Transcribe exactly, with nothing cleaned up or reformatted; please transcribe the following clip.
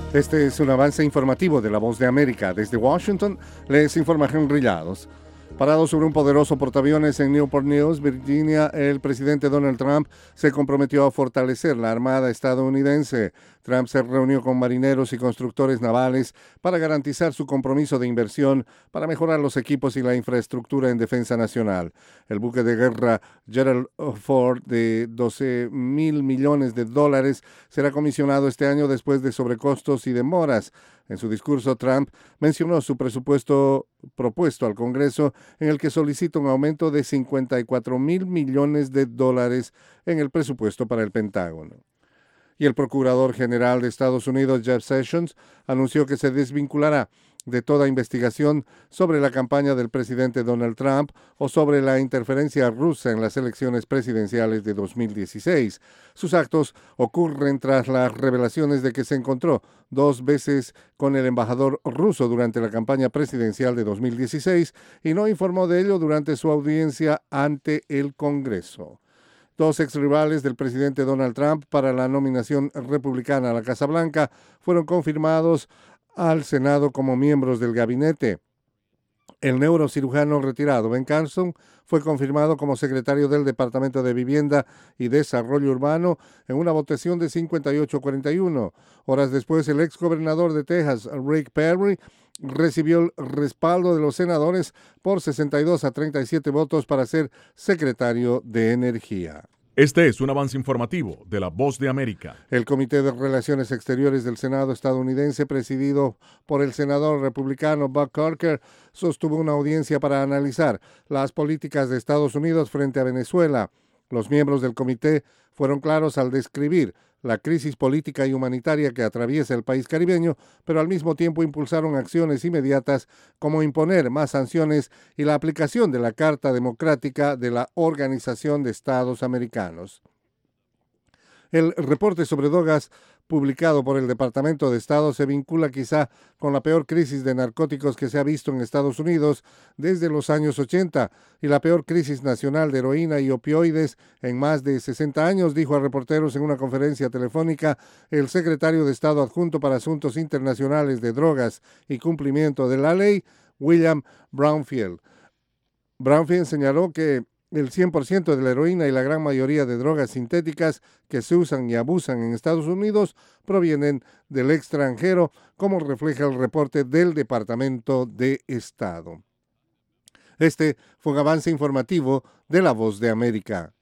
Este es un avance informativo de La Voz de América. Desde Washington les informa Henry Llanos. Parado sobre un poderoso portaaviones en Newport News, Virginia, el presidente Donald Trump se comprometió a fortalecer la Armada estadounidense. Trump se reunió con marineros y constructores navales para garantizar su compromiso de inversión para mejorar los equipos y la infraestructura en defensa nacional. El buque de guerra Gerald Ford de doce mil millones de dólares será comisionado este año después de sobrecostos y demoras. En su discurso, Trump mencionó su presupuesto propuesto al Congreso, en el que solicita un aumento de cincuenta y cuatro mil millones de dólares en el presupuesto para el Pentágono. Y el Procurador General de Estados Unidos, Jeff Sessions, anunció que se desvinculará de toda investigación sobre la campaña del presidente Donald Trump o sobre la interferencia rusa en las elecciones presidenciales de dos mil dieciséis. Sus actos ocurren tras las revelaciones de que se encontró dos veces con el embajador ruso durante la campaña presidencial de dos mil dieciséis y no informó de ello durante su audiencia ante el Congreso. Dos exrivales del presidente Donald Trump para la nominación republicana a la Casa Blanca fueron confirmados al Senado como miembros del gabinete. El neurocirujano retirado Ben Carson fue confirmado como secretario del Departamento de Vivienda y Desarrollo Urbano en una votación de cincuenta y ocho a cuarenta y uno. Horas después, el exgobernador de Texas, Rick Perry, recibió el respaldo de los senadores por sesenta y dos a treinta y siete votos para ser secretario de Energía. Este es un avance informativo de La Voz de América. El Comité de Relaciones Exteriores del Senado estadounidense, presidido por el senador republicano Buck Corker, sostuvo una audiencia para analizar las políticas de Estados Unidos frente a Venezuela. Los miembros del comité fueron claros al describir la crisis política y humanitaria que atraviesa el país caribeño, pero al mismo tiempo impulsaron acciones inmediatas como imponer más sanciones y la aplicación de la Carta Democrática de la Organización de Estados Americanos. El reporte sobre drogas publicado por el Departamento de Estado se vincula quizá con la peor crisis de narcóticos que se ha visto en Estados Unidos desde los años ochenta y la peor crisis nacional de heroína y opioides en más de sesenta años, dijo a reporteros en una conferencia telefónica el secretario de Estado adjunto para Asuntos Internacionales de Drogas y Cumplimiento de la Ley, William Brownfield. Brownfield señaló que el cien por ciento de la heroína y la gran mayoría de drogas sintéticas que se usan y abusan en Estados Unidos provienen del extranjero, como refleja el reporte del Departamento de Estado. Este fue un avance informativo de La Voz de América.